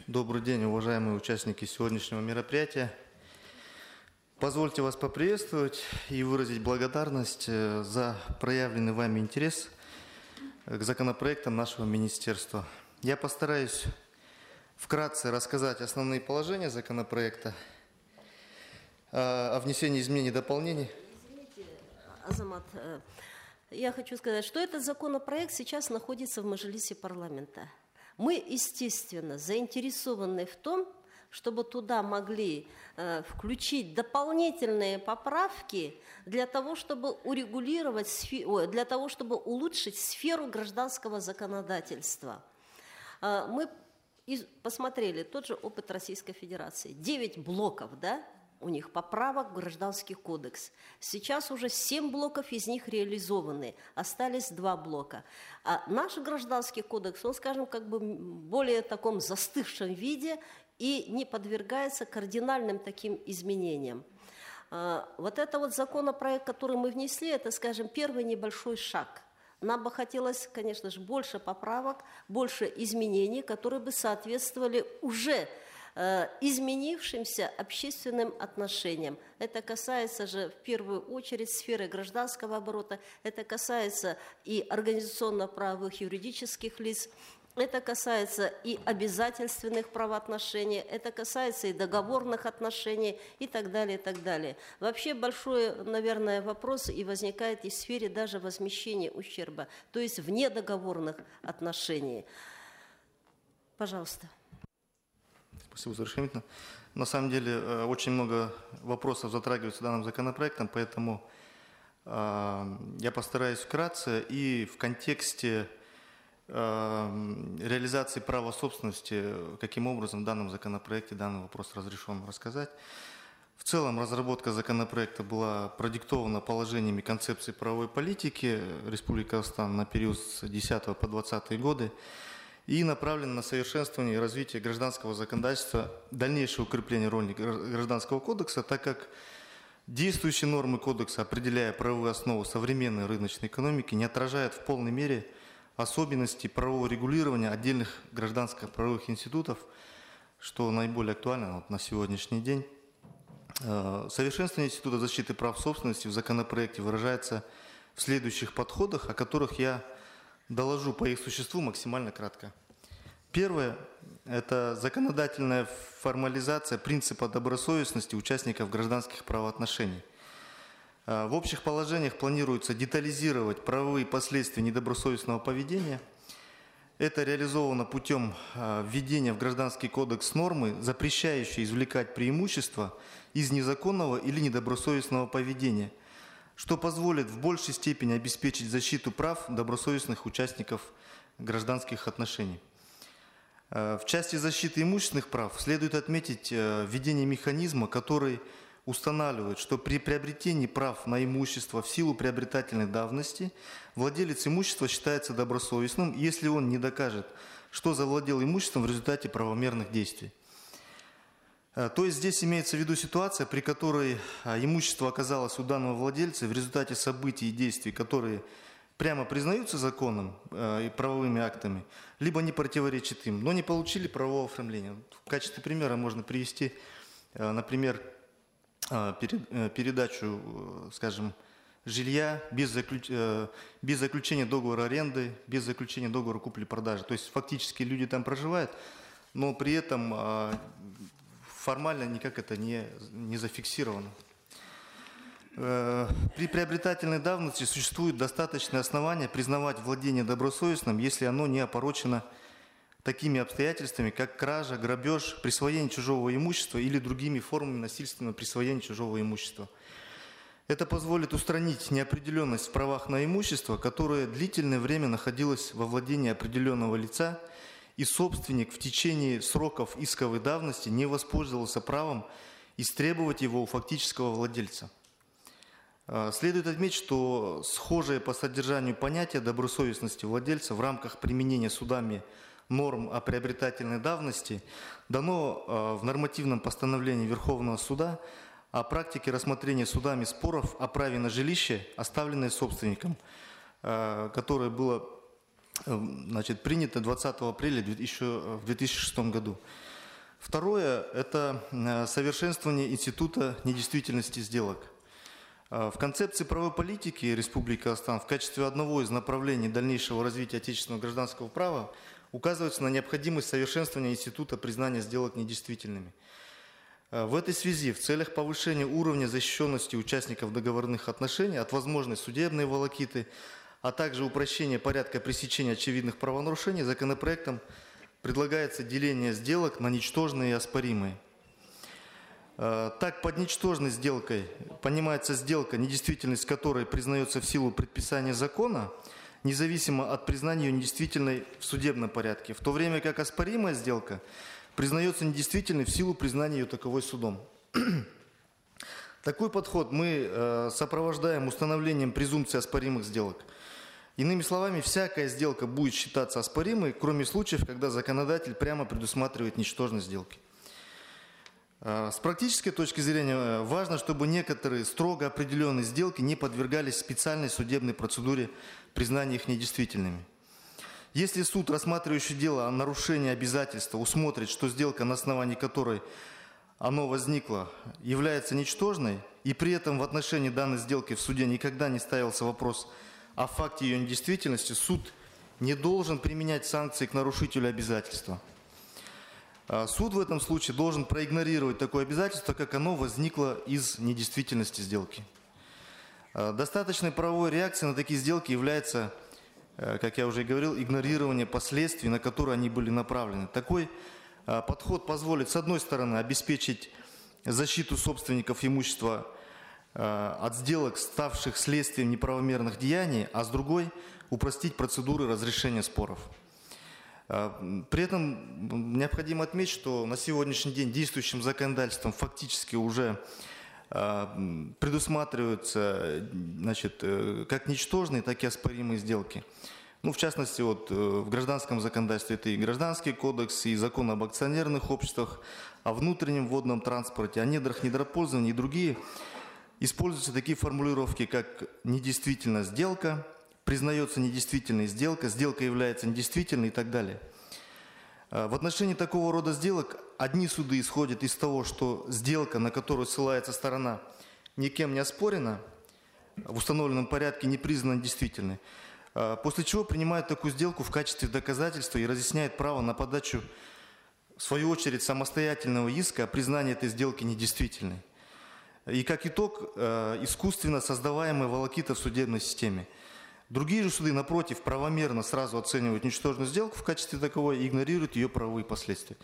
Добрый день, уважаемые участники сегодняшнего мероприятия. Позвольте вас поприветствовать и выразить благодарность за проявленный вами интерес к законопроектам нашего министерства. Я постараюсь вкратце рассказать основные положения законопроекта о внесении изменений и дополнений. Извините, Азамат, я хочу сказать, что этот законопроект сейчас находится в Мажилисе парламента. Мы, естественно, заинтересованы в том, чтобы туда могли включить дополнительные поправки для того, чтобы урегулировать, для того, чтобы улучшить сферу гражданского законодательства. Мы посмотрели тот же опыт Российской Федерации. 9 блоков, да? У них поправок в Гражданский кодекс. Сейчас уже 7 блоков из них реализованы, остались 2 блока. А наш Гражданский кодекс, он, скажем, как бы более таком застывшем виде и не подвергается кардинальным таким изменениям. Вот это вот законопроект, который мы внесли, это, скажем, первый небольшой шаг. Нам бы хотелось, конечно же, больше поправок, больше изменений, которые бы соответствовали уже изменившимся общественным отношениям. Это касается же в первую очередь сферы гражданского оборота, это касается и организационно-правовых юридических лиц, это касается и обязательственных правоотношений, это касается и договорных отношений и так далее, и так далее. Вообще большой, наверное, вопрос и возникает и в сфере даже возмещения ущерба, то есть вне договорных отношений. Пожалуйста. Спасибо за разрешение. На самом деле очень много вопросов затрагивается данным законопроектом, поэтому я постараюсь вкратце и в контексте реализации права собственности, каким образом в данном законопроекте данный вопрос разрешен, рассказать. В целом разработка законопроекта была продиктована положениями концепции правовой политики Республики Казахстан на период с 10 по 20 годы, и направлена на совершенствование и развитие гражданского законодательства, дальнейшее укрепление роли Гражданского кодекса, так как действующие нормы кодекса, определяя правовые основы современной рыночной экономики, не отражают в полной мере особенностей правового регулирования отдельных гражданских правовых институтов, что наиболее актуально на сегодняшний день. Совершенствование института защиты прав собственности в законопроекте выражается в следующих подходах, о которых я доложу по их существу максимально кратко. Первое – это законодательная формализация принципа добросовестности участников гражданских правоотношений. В общих положениях планируется детализировать правовые последствия недобросовестного поведения. Это реализовано путем введения в Гражданский кодекс нормы, запрещающей извлекать преимущества из незаконного или недобросовестного поведения, что позволит в большей степени обеспечить защиту прав добросовестных участников гражданских отношений. В части защиты имущественных прав следует отметить введение механизма, который устанавливает, что при приобретении прав на имущество в силу приобретательной давности владелец имущества считается добросовестным, если он не докажет, что завладел имуществом в результате правомерных действий. То есть здесь имеется в виду ситуация, при которой имущество оказалось у данного владельца в результате событий и действий, которые прямо признаются законом и правовыми актами, либо не противоречат им, но не получили правового оформления. В качестве примера можно привести, например, передачу, скажем, жилья без заключения договора аренды, без заключения договора купли-продажи. То есть фактически люди там проживают, но при этом формально никак это не зафиксировано. При приобретательной давности существует достаточное основание признавать владение добросовестным, если оно не опорочено такими обстоятельствами, как кража, грабеж, присвоение чужого имущества или другими формами насильственного присвоения чужого имущества. Это позволит устранить неопределенность в правах на имущество, которое длительное время находилось во владении определенного лица, и собственник в течение сроков исковой давности не воспользовался правом истребовать его у фактического владельца. Следует отметить, что схожее по содержанию понятие добросовестности владельца в рамках применения судами норм о приобретательной давности дано в нормативном постановлении Верховного суда о практике рассмотрения судами споров о праве на жилище, оставленное собственником, которое было значит, принято 20 апреля еще в 2006 году. Второе – это совершенствование института недействительности сделок. В концепции правовой политики Республики Казахстан в качестве одного из направлений дальнейшего развития отечественного гражданского права указывается на необходимость совершенствования института признания сделок недействительными. В этой связи в целях повышения уровня защищенности участников договорных отношений от возможной судебной волокиты, а также упрощения порядка пресечения очевидных правонарушений законопроектом предлагается деление сделок на ничтожные и оспоримые. Так, под ничтожной сделкой понимается сделка, недействительность которой признается в силу предписания закона, независимо от признания ее недействительной в судебном порядке, в то время как оспоримая сделка признается недействительной в силу признания ее таковой судом. Такой подход мы сопровождаем установлением презумпции оспоримых сделок. Иными словами, всякая сделка будет считаться оспоримой, кроме случаев, когда законодатель прямо предусматривает ничтожность сделки. С практической точки зрения важно, чтобы некоторые строго определенные сделки не подвергались специальной судебной процедуре признания их недействительными. Если суд, рассматривающий дело о нарушении обязательства, усмотрит, что сделка, на основании которой оно возникло, является ничтожной, и при этом в отношении данной сделки в суде никогда не ставился вопрос о факте ее недействительности, суд не должен применять санкции к нарушителю обязательства. Суд в этом случае должен проигнорировать такое обязательство, как оно возникло из недействительности сделки. Достаточной правовой реакцией на такие сделки является, как я уже говорил, игнорирование последствий, на которые они были направлены. Такой подход позволит, с одной стороны, обеспечить защиту собственников имущества от сделок, ставших следствием неправомерных деяний, а с другой – упростить процедуры разрешения споров. При этом необходимо отметить, что на сегодняшний день действующим законодательством фактически уже предусматриваются, значит, как ничтожные, так и оспоримые сделки. Ну, в частности, вот, в гражданском законодательстве это и Гражданский кодекс, и закон об акционерных обществах, о внутреннем водном транспорте, о недрах недропользования и другие. Используются такие формулировки, как недействительна сделка, признается недействительной сделка, сделка является недействительной и так далее. В отношении такого рода сделок одни суды исходят из того, что сделка, на которую ссылается сторона, никем не оспорена, в установленном порядке не признана действительной, после чего принимают такую сделку в качестве доказательства и разъясняют право на подачу, в свою очередь, самостоятельного иска о признании этой сделки недействительной. И как итог, искусственно создаваемая волокита в судебной системе. Другие же суды, напротив, правомерно сразу оценивают ничтожную сделку в качестве таковой и игнорируют ее правовые последствия.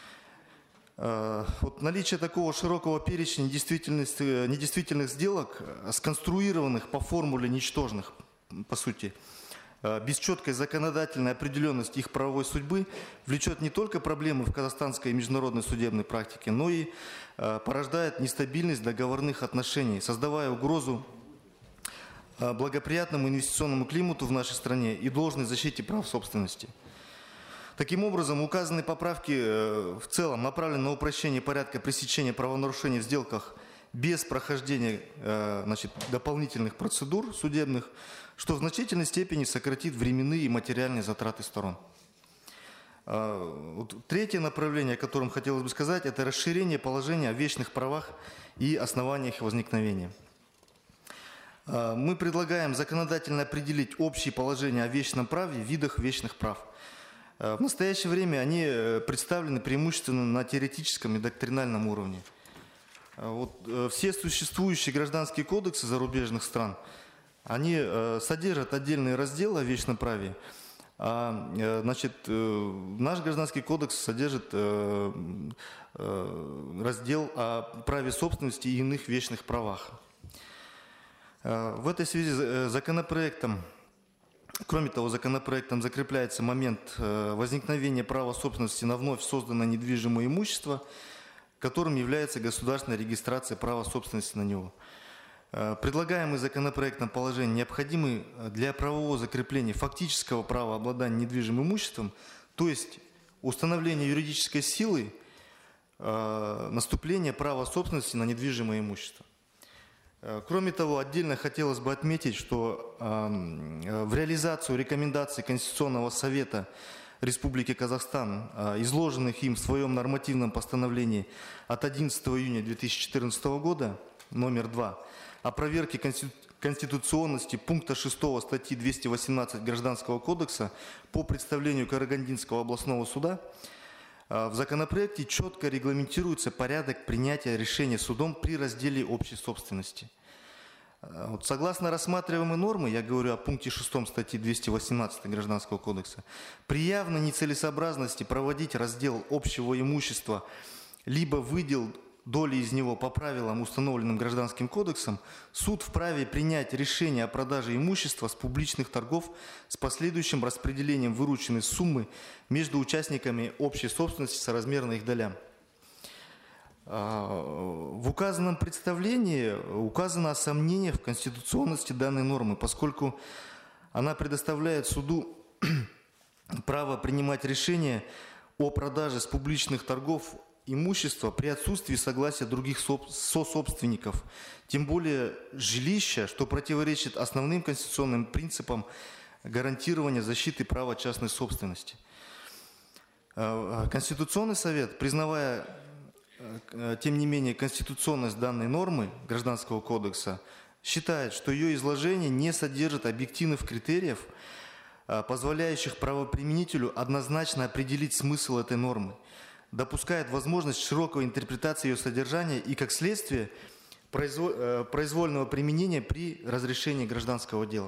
Вот наличие такого широкого перечня недействительных сделок, сконструированных по формуле ничтожных, по сути, без четкой законодательной определенности их правовой судьбы, влечет не только проблемы в казахстанской и международной судебной практике, но и порождает нестабильность договорных отношений, создавая угрозу благоприятному инвестиционному климату в нашей стране и должной защите прав собственности. Таким образом, указанные поправки в целом направлены на упрощение порядка пресечения правонарушений в сделках без прохождения, значит, дополнительных процедур судебных, что в значительной степени сократит временные и материальные затраты сторон. Третье направление, о котором хотелось бы сказать, это расширение положения о вечных правах и основаниях их возникновения. Мы предлагаем законодательно определить общие положения о вечном праве, видах вечных прав. В настоящее время они представлены преимущественно на теоретическом и доктринальном уровне. Вот, все существующие гражданские кодексы зарубежных стран, они содержат отдельные разделы о вечном праве. Значит, наш гражданский кодекс содержит раздел о праве собственности и иных вечных правах. В этой связи законопроектом, кроме того, законопроектом закрепляется момент возникновения права собственности на вновь созданное недвижимое имущество, которым является государственная регистрация права собственности на него. Предлагаемый законопроектом положения необходимы для правового закрепления фактического права обладания недвижимым имуществом, то есть установления юридической силы наступления права собственности на недвижимое имущество. Кроме того, отдельно хотелось бы отметить, что в реализацию рекомендаций Конституционного совета Республики Казахстан, изложенных им в своем нормативном постановлении от 11 июня 2014 года, номер 2, о проверке конституционности пункта 6 статьи 218 Гражданского кодекса по представлению Карагандинского областного суда, в законопроекте четко регламентируется порядок принятия решения судом при разделе общей собственности. Вот согласно рассматриваемой нормы, я говорю о пункте 6 статьи 218 Гражданского кодекса, при явной нецелесообразности проводить раздел общего имущества либо выдел доли из него по правилам, установленным Гражданским кодексом, суд вправе принять решение о продаже имущества с публичных торгов с последующим распределением вырученной суммы между участниками общей собственности соразмерно их долям. В указанном представлении указано о сомнениях в конституционности данной нормы, поскольку она предоставляет суду право принимать решение о продаже с публичных торгов имущества при отсутствии согласия других сособственников, тем более жилища, что противоречит основным конституционным принципам гарантирования защиты права частной собственности. Конституционный совет, признавая, тем не менее, конституционность данной нормы Гражданского кодекса, считает, что ее изложение не содержит объективных критериев, позволяющих правоприменителю однозначно определить смысл этой нормы, допускает возможность широкой интерпретации ее содержания и, как следствие, произвольного применения при разрешении гражданского дела.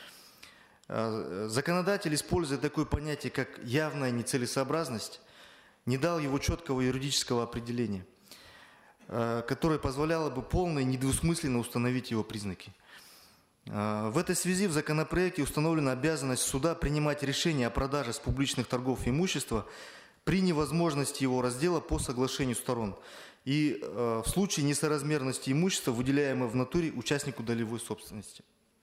Законодатель, используя такое понятие, как явная нецелесообразность, не дал его четкого юридического определения, которое позволяло бы полно и недвусмысленно установить его признаки. В этой связи в законопроекте установлена обязанность суда принимать решение о продаже с публичных торгов имущества при невозможности его раздела по соглашению сторон и в случае несоразмерности имущества, выделяемого в натуре участнику долевой собственности.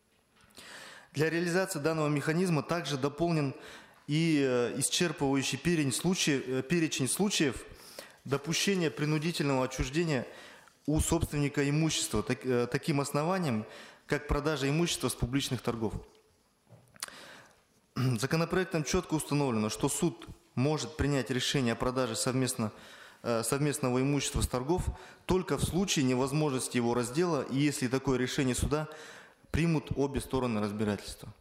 Для реализации данного механизма также дополнен и исчерпывающий перечень случаев допущения принудительного отчуждения у собственника имущества таким основанием, как продажа имущества с публичных торгов. Законопроектом четко установлено, что суд может принять решение о продаже совместного имущества с торгов только в случае невозможности его раздела и если такое решение суда примут обе стороны разбирательства.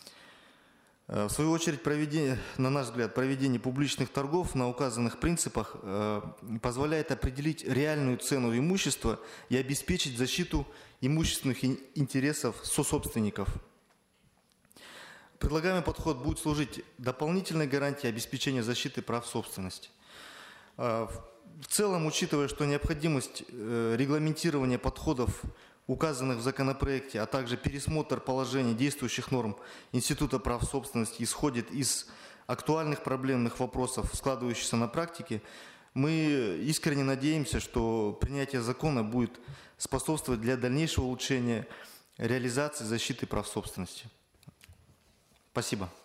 В свою очередь, на наш взгляд, проведение публичных торгов на указанных принципах позволяет определить реальную цену имущества и обеспечить защиту имущественных интересов сособственников. Предлагаемый подход будет служить дополнительной гарантией обеспечения защиты прав собственности. В целом, учитывая, что необходимость регламентирования подходов, указанных в законопроекте, а также пересмотр положений действующих норм Института прав собственности исходит из актуальных проблемных вопросов, складывающихся на практике, мы искренне надеемся, что принятие закона будет способствовать для дальнейшего улучшения реализации защиты прав собственности. Спасибо.